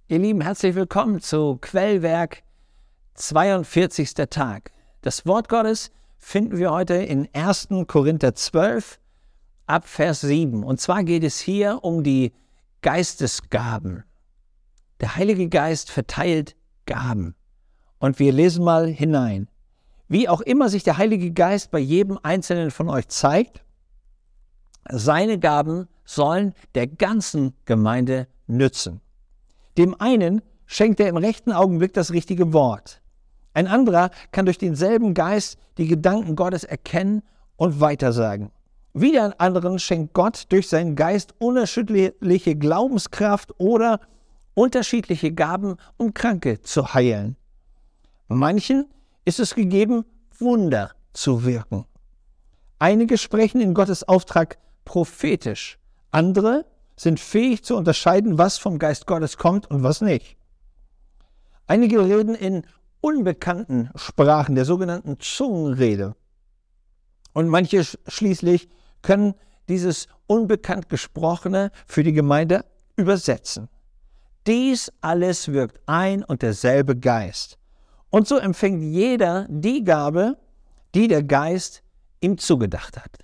Ihr Lieben, herzlich willkommen zu Quellwerk 42. Tag. Das Wort Gottes finden wir heute in 1. Korinther 12 ab Vers 7. Und zwar geht es hier um die Geistesgaben. Der Heilige Geist verteilt Gaben. Und wir lesen mal hinein. Wie auch immer sich der Heilige Geist bei jedem Einzelnen von euch zeigt, seine Gaben sollen der ganzen Gemeinde nützen. Dem einen schenkt er im rechten Augenblick das richtige Wort. Ein anderer kann durch denselben Geist die Gedanken Gottes erkennen und weitersagen. Wieder ein anderen schenkt Gott durch seinen Geist unerschütterliche Glaubenskraft oder unterschiedliche Gaben, um Kranke zu heilen. Manchen ist es gegeben, Wunder zu wirken. Einige sprechen in Gottes Auftrag prophetisch, andere sind fähig zu unterscheiden, was vom Geist Gottes kommt und was nicht. Einige reden in unbekannten Sprachen, der sogenannten Zungenrede. Und manche schließlich können dieses unbekannt Gesprochene für die Gemeinde übersetzen. Dies alles wirkt ein und derselbe Geist. Und so empfängt jeder die Gabe, die der Geist ihm zugedacht hat.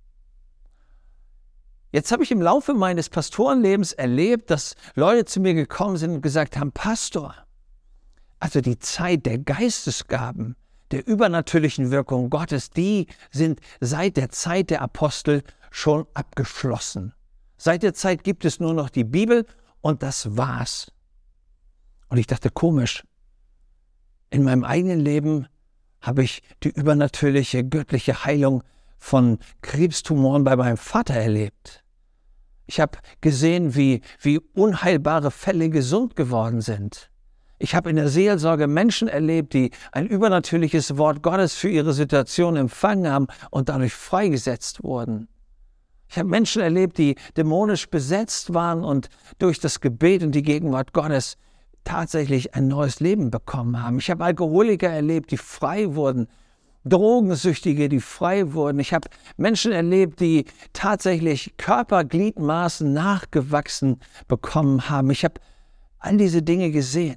Jetzt habe ich im Laufe meines Pastorenlebens erlebt, dass Leute zu mir gekommen sind und gesagt haben, Pastor, also die Zeit der Geistesgaben, der übernatürlichen Wirkung Gottes, die sind seit der Zeit der Apostel schon abgeschlossen. Seit der Zeit gibt es nur noch die Bibel und das war's. Und ich dachte, komisch, in meinem eigenen Leben habe ich die übernatürliche, göttliche Heilung von Krebstumoren bei meinem Vater erlebt. Ich habe gesehen, wie unheilbare Fälle gesund geworden sind. Ich habe in der Seelsorge Menschen erlebt, die ein übernatürliches Wort Gottes für ihre Situation empfangen haben und dadurch freigesetzt wurden. Ich habe Menschen erlebt, die dämonisch besetzt waren und durch das Gebet und die Gegenwart Gottes tatsächlich ein neues Leben bekommen haben. Ich habe Alkoholiker erlebt, die frei wurden. Drogensüchtige, die frei wurden. Ich habe Menschen erlebt, die tatsächlich Körpergliedmaßen nachgewachsen bekommen haben. Ich habe all diese Dinge gesehen.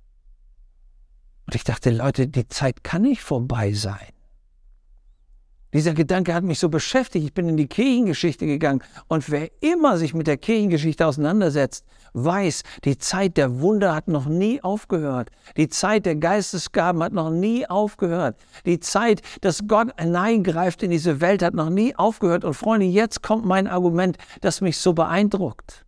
Und ich dachte, Leute, die Zeit kann nicht vorbei sein. Dieser Gedanke hat mich so beschäftigt. Ich bin in die Kirchengeschichte gegangen. Und wer immer sich mit der Kirchengeschichte auseinandersetzt, weiß, die Zeit der Wunder hat noch nie aufgehört. Die Zeit der Geistesgaben hat noch nie aufgehört. Die Zeit, dass Gott hineingreift in diese Welt, hat noch nie aufgehört. Und Freunde, jetzt kommt mein Argument, das mich so beeindruckt.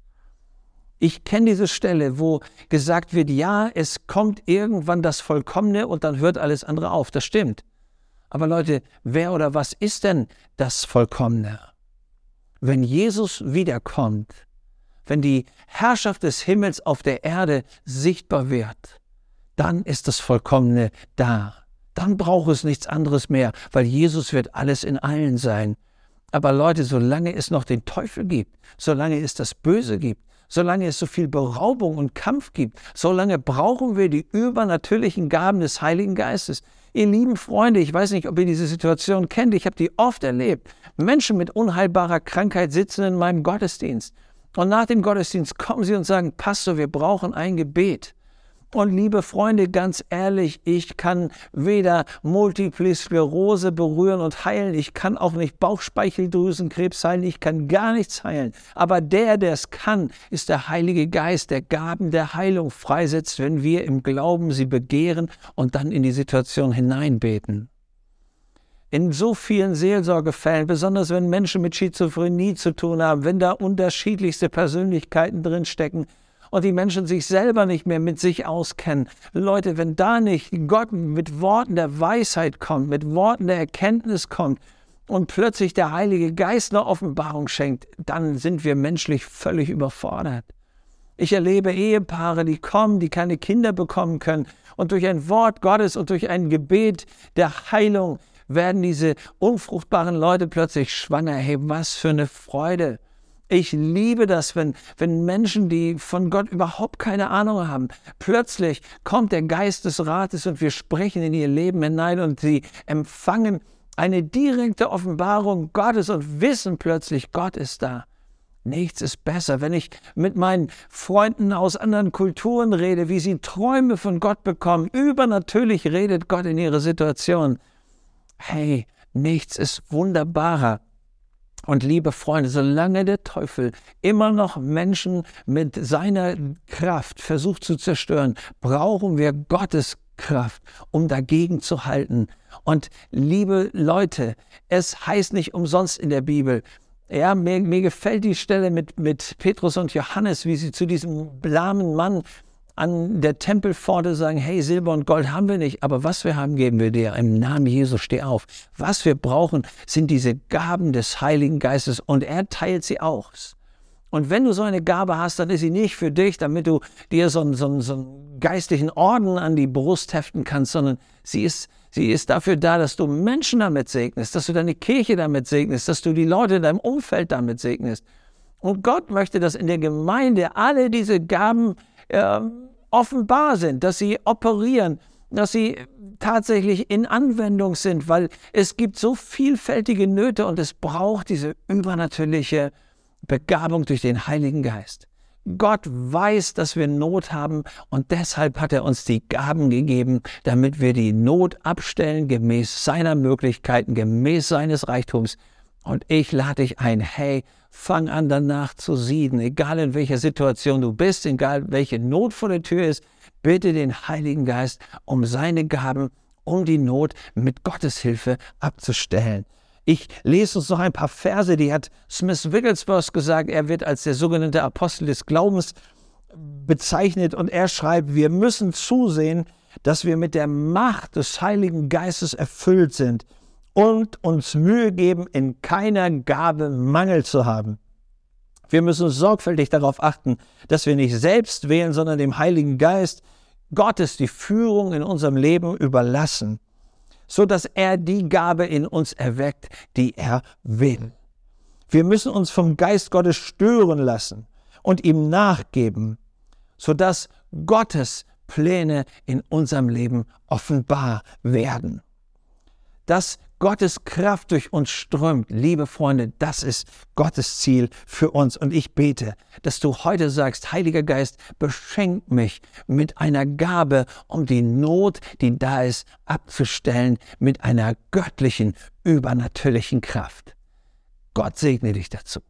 Ich kenne diese Stelle, wo gesagt wird, ja, es kommt irgendwann das Vollkommene und dann hört alles andere auf. Das stimmt. Aber Leute, wer oder was ist denn das Vollkommene? Wenn Jesus wiederkommt, wenn die Herrschaft des Himmels auf der Erde sichtbar wird, dann ist das Vollkommene da. Dann braucht es nichts anderes mehr, weil Jesus wird alles in allen sein. Aber Leute, solange es noch den Teufel gibt, solange es das Böse gibt, solange es so viel Beraubung und Kampf gibt, solange brauchen wir die übernatürlichen Gaben des Heiligen Geistes. Ihr lieben Freunde, ich weiß nicht, ob ihr diese Situation kennt, ich habe die oft erlebt. Menschen mit unheilbarer Krankheit sitzen in meinem Gottesdienst. Und nach dem Gottesdienst kommen sie und sagen, Pastor, wir brauchen ein Gebet. Und liebe Freunde, ganz ehrlich, ich kann weder Multiple Sklerose berühren und heilen, ich kann auch nicht Bauchspeicheldrüsenkrebs heilen, ich kann gar nichts heilen. Aber der es kann, ist der Heilige Geist, der Gaben der Heilung freisetzt, wenn wir im Glauben sie begehren und dann in die Situation hineinbeten. In so vielen Seelsorgefällen, besonders wenn Menschen mit Schizophrenie zu tun haben, wenn da unterschiedlichste Persönlichkeiten drinstecken, und die Menschen sich selber nicht mehr mit sich auskennen. Leute, wenn da nicht Gott mit Worten der Weisheit kommt, mit Worten der Erkenntnis kommt und plötzlich der Heilige Geist eine Offenbarung schenkt, dann sind wir menschlich völlig überfordert. Ich erlebe Ehepaare, die kommen, die keine Kinder bekommen können und durch ein Wort Gottes und durch ein Gebet der Heilung werden diese unfruchtbaren Leute plötzlich schwanger. Hey, was für eine Freude! Ich liebe das, wenn Menschen, die von Gott überhaupt keine Ahnung haben, plötzlich kommt der Geist des Rates und wir sprechen in ihr Leben hinein und sie empfangen eine direkte Offenbarung Gottes und wissen plötzlich, Gott ist da. Nichts ist besser, wenn ich mit meinen Freunden aus anderen Kulturen rede, wie sie Träume von Gott bekommen. Übernatürlich redet Gott in ihre Situation. Hey, nichts ist wunderbarer. Und liebe Freunde, solange der Teufel immer noch Menschen mit seiner Kraft versucht zu zerstören, brauchen wir Gottes Kraft, um dagegen zu halten. Und liebe Leute, es heißt nicht umsonst in der Bibel, ja, mir gefällt die Stelle mit Petrus und Johannes, wie sie zu diesem lahmen Mann an der Tempelpforte sagen, hey, Silber und Gold haben wir nicht, aber was wir haben, geben wir dir. Im Namen Jesu, steh auf. Was wir brauchen, sind diese Gaben des Heiligen Geistes und er teilt sie aus. Und wenn du so eine Gabe hast, dann ist sie nicht für dich, damit du dir so einen geistlichen Orden an die Brust heften kannst, sondern sie ist dafür da, dass du Menschen damit segnest, dass du deine Kirche damit segnest, dass du die Leute in deinem Umfeld damit segnest. Und Gott möchte, dass in der Gemeinde alle diese Gaben offenbar sind, dass sie operieren, dass sie tatsächlich in Anwendung sind, weil es gibt so vielfältige Nöte und es braucht diese übernatürliche Begabung durch den Heiligen Geist. Gott weiß, dass wir Not haben und deshalb hat er uns die Gaben gegeben, damit wir die Not abstellen, gemäß seiner Möglichkeiten, gemäß seines Reichtums. Und ich lade dich ein, hey, fang an danach zu sieden, egal in welcher Situation du bist, egal welche Not vor der Tür ist, bitte den Heiligen Geist um seine Gaben, um die Not mit Gottes Hilfe abzustellen. Ich lese uns noch ein paar Verse, die hat Smith Wigglesworth gesagt, er wird als der sogenannte Apostel des Glaubens bezeichnet und er schreibt, wir müssen zusehen, dass wir mit der Macht des Heiligen Geistes erfüllt sind und uns Mühe geben, in keiner Gabe Mangel zu haben. Wir müssen sorgfältig darauf achten, dass wir nicht selbst wählen, sondern dem Heiligen Geist Gottes die Führung in unserem Leben überlassen, so dass er die Gabe in uns erweckt, die er will. Wir müssen uns vom Geist Gottes stören lassen und ihm nachgeben, so dass Gottes Pläne in unserem Leben offenbar werden. Dass Gottes Kraft durch uns strömt, liebe Freunde, das ist Gottes Ziel für uns. Und ich bete, dass du heute sagst, Heiliger Geist, beschenk mich mit einer Gabe, um die Not, die da ist, abzustellen, mit einer göttlichen, übernatürlichen Kraft. Gott segne dich dazu.